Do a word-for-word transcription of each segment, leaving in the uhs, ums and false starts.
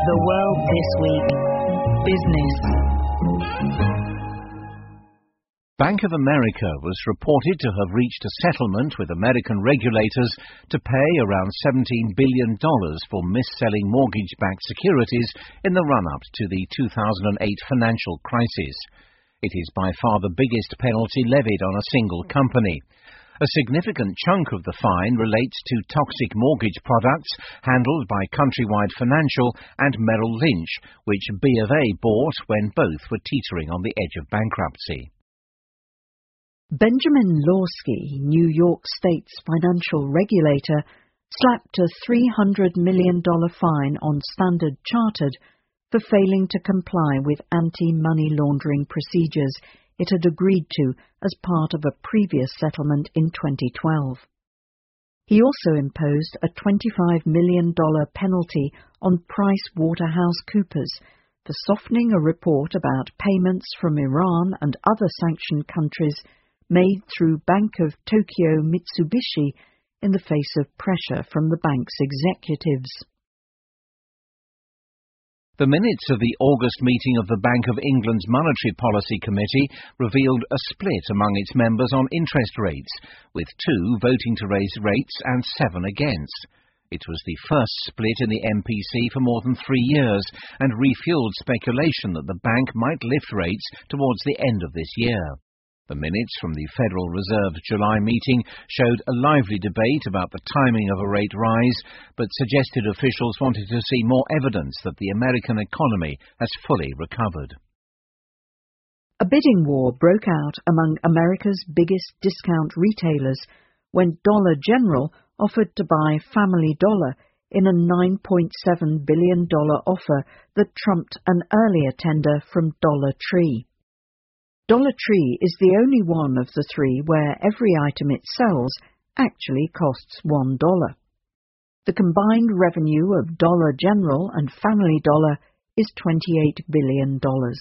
The World This Week. Business. Bank of America was reported to have reached a settlement with American regulators to pay around seventeen billion dollars for mis-selling mortgage-backed securities in the run-up to the two thousand eight financial crisis. It is by far the biggest penalty levied on a single company. A significant chunk of the fine relates to toxic mortgage products handled by Countrywide Financial and Merrill Lynch, which B of A bought when both were teetering on the edge of bankruptcy. Benjamin Lawsky, New York State's financial regulator, slapped a three hundred million dollars fine on Standard Chartered for failing to comply with anti-money laundering procedures it had agreed to as part of a previous settlement in twenty twelve. He also imposed a twenty-five million dollars penalty on PricewaterhouseCoopers for softening a report about payments from Iran and other sanctioned countries made through Bank of Tokyo Mitsubishi in the face of pressure from the bank's executives. The minutes of the August meeting of the Bank of England's Monetary Policy Committee revealed a split among its members on interest rates, with two voting to raise rates and seven against. It was the first split in the M P C for more than three years and refueled speculation that the bank might lift rates towards the end of this year. The minutes from the Federal Reserve's July meeting showed a lively debate about the timing of a rate rise, but suggested officials wanted to see more evidence that the American economy has fully recovered. A bidding war broke out among America's biggest discount retailers when Dollar General offered to buy Family Dollar in a nine point seven billion dollars offer that trumped an earlier tender from Dollar Tree. Dollar Tree is the only one of the three where every item it sells actually costs one dollar. The combined revenue of Dollar General and Family Dollar is twenty-eight billion dollars.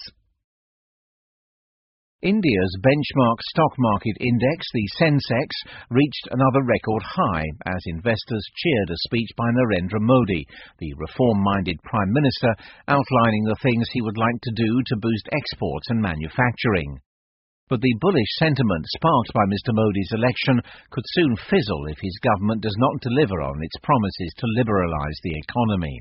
India's benchmark stock market index, the Sensex, reached another record high as investors cheered a speech by Narendra Modi, the reform-minded Prime Minister, outlining the things he would like to do to boost exports and manufacturing. But the bullish sentiment sparked by Mister Modi's election could soon fizzle if his government does not deliver on its promises to liberalise the economy.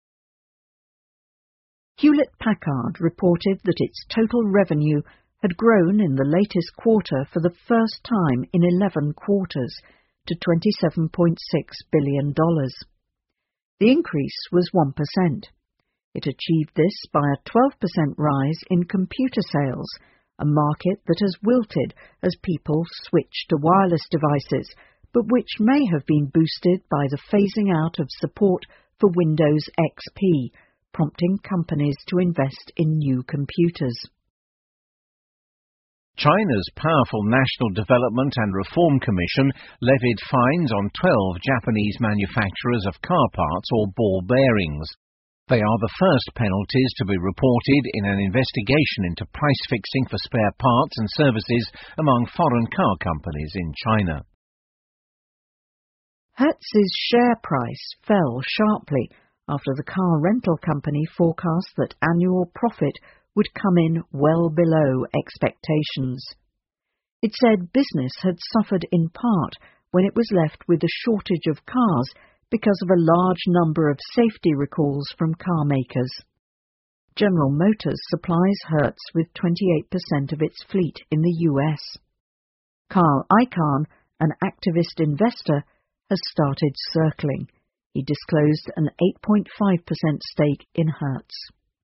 Hewlett-Packard reported that its total revenue had grown in the latest quarter for the first time in eleven quarters to twenty-seven point six billion dollars. The increase was one percent. It achieved this by a twelve percent rise in computer sales, a market that has wilted as people switch to wireless devices, but which may have been boosted by the phasing out of support for Windows X P, prompting companies to invest in new computers. China's powerful National Development and Reform Commission levied fines on twelve Japanese manufacturers of car parts or ball bearings. They are the first penalties to be reported in an investigation into price fixing for spare parts and services among foreign car companies in China. Hertz's share price fell sharply after the car rental company forecast that annual profit would come in well below expectations. It said business had suffered in part when it was left with a shortage of cars because of a large number of safety recalls from car makers. General Motors supplies Hertz with twenty-eight percent of its fleet in the U S. Carl Icahn, an activist investor, has started circling. He disclosed an eight point five percent stake in Hertz.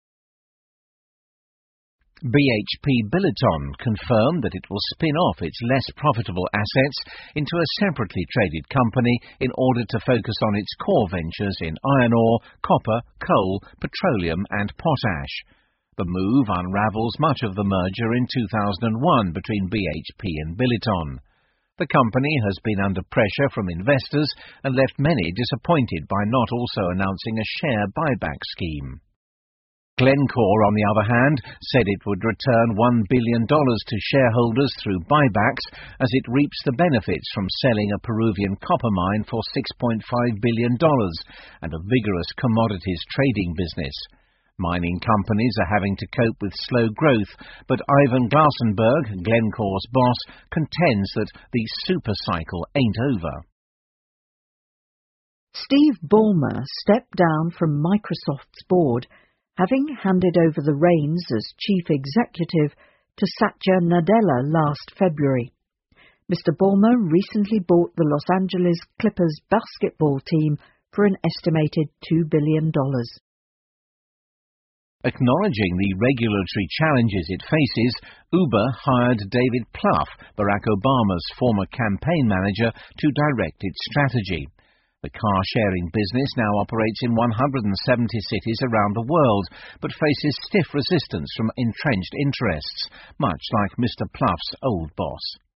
B H P Billiton confirmed that it will spin off its less profitable assets into a separately traded company in order to focus on its core ventures in iron ore, copper, coal, petroleum and potash. The move unravels much of the merger in two thousand one between B H P and Billiton. The company has been under pressure from investors and left many disappointed by not also announcing a share buyback scheme. Glencore, on the other hand, said it would return one billion dollars to shareholders through buybacks as it reaps the benefits from selling a Peruvian copper mine for six point five billion dollars and a vigorous commodities trading business. Mining companies are having to cope with slow growth, but Ivan Glasenberg, Glencore's boss, contends that the super cycle ain't over. Steve Ballmer stepped down from Microsoft's board, having handed over the reins as chief executive to Satya Nadella last February. Mister Ballmer recently bought the Los Angeles Clippers basketball team for an estimated two billion dollars. Acknowledging the regulatory challenges it faces, Uber hired David Plouffe, Barack Obama's former campaign manager, to direct its strategy. The car-sharing business now operates in one hundred seventy cities around the world, but faces stiff resistance from entrenched interests, much like Mister Plouffe's old boss.